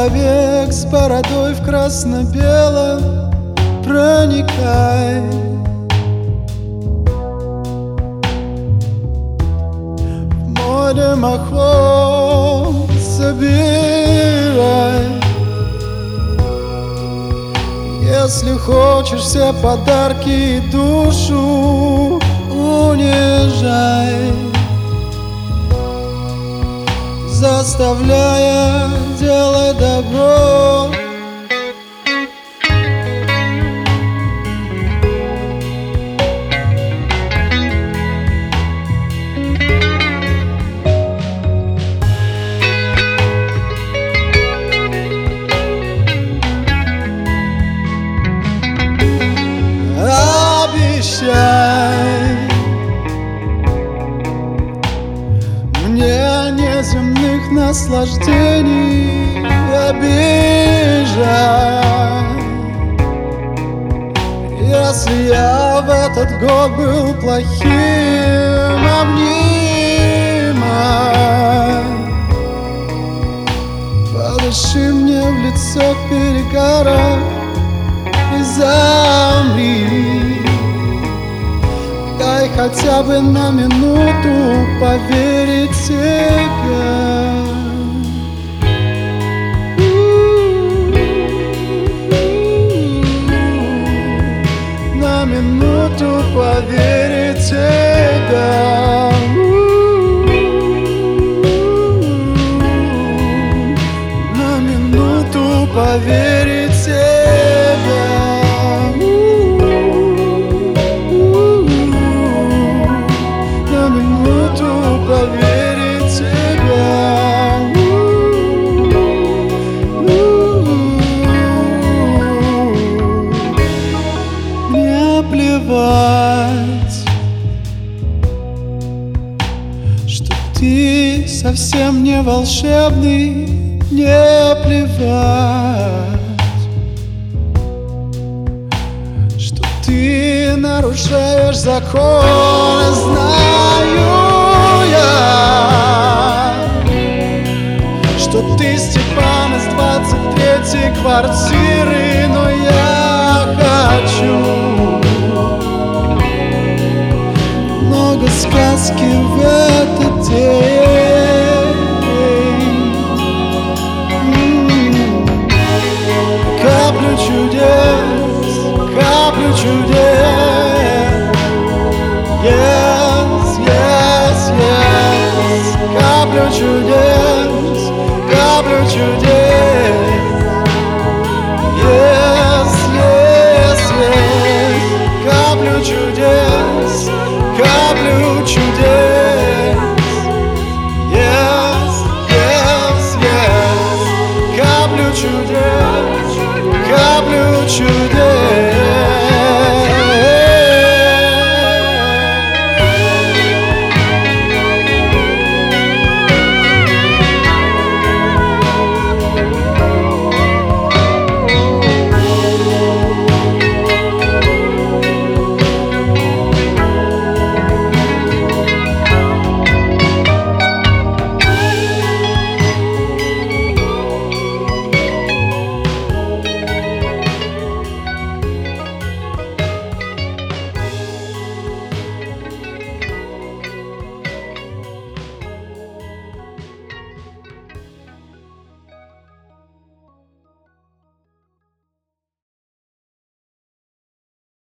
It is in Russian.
Человек с бородой в красно-белом, проникай. В мой дымоход собирай. Если хочешь все подарки и душу унижай, заставляя делать добро. Обещай мне неземных наслаждений, обижай. Если я в этот год был плохим, обнимай. Подыши мне в лицо к перегарам и замри. Дай хотя бы на минуту поверить в тебя. На минуту поверить в тебя. На минуту поверить в тебя. Поверить в тебя. Мне плевать, что ты совсем не волшебный. Мне плевать, что ты нарушаешь законы. Знаю что ты Степан из 23-й квартиры, но я хочу много сказки в этот день. Каплю чудес, каплю чудес.